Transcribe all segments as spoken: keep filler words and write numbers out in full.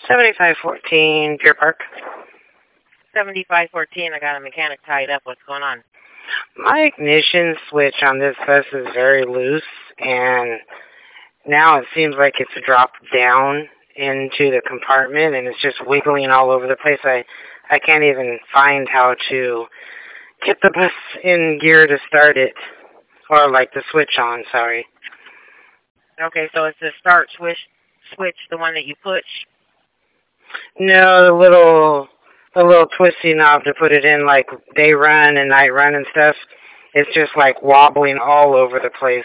seventy-five fourteen Pier Park. seventy-five fourteen, I got a mechanic tied up. What's going on? My ignition switch on this bus is very loose, and now it seems like it's dropped down into the compartment, and it's just wiggling all over the place. I, I can't even find how to get the bus in gear to start it, or like the switch on, sorry. Okay, so it's the start switch, switch, the one that you push? No, the little, the little twisty knob to put it in, like day run and night run and stuff. It's just like wobbling all over the place.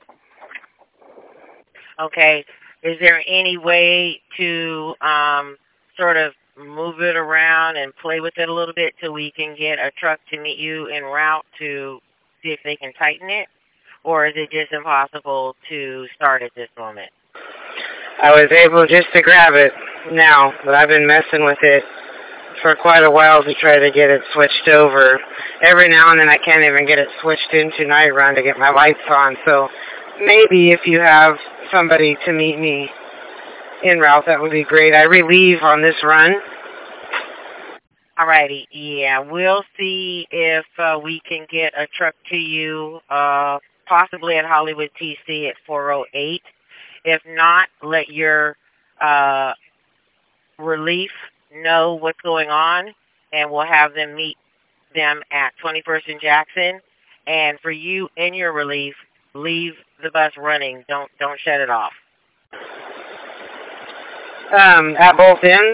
Okay, is there any way to um, sort of move it around and play with it a little bit till we can get a truck to meet you en route to see if they can tighten it? Or is it just impossible to start at this moment? I was able just to grab it now, but I've been messing with it for quite a while to try to get it switched over. Every now and then I can't even get it switched into night run to get my lights on, so maybe if you have somebody to meet me en route, that would be great. I relieve on this run. Alrighty, yeah, we'll see if uh, we can get a truck to you, uh, possibly at Hollywood T C at four oh eight. If not, let your uh, relief know what's going on, and we'll have them meet them at twenty-first and Jackson. And for you and your relief, leave the bus running. Don't don't shut it off. Um, at both ends?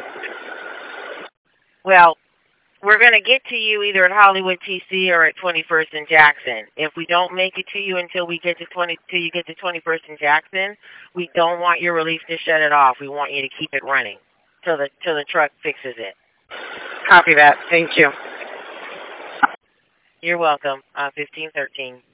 Well, we're going to get to you either at Hollywood T C or at twenty-first and Jackson. If we don't make it to you until we get to twenty, till you get to twenty-first and Jackson, we don't want your relief to shut it off. We want you to keep it running till the till the truck fixes it. Copy that. Thank you. You're welcome. Uh, fifteen thirteen.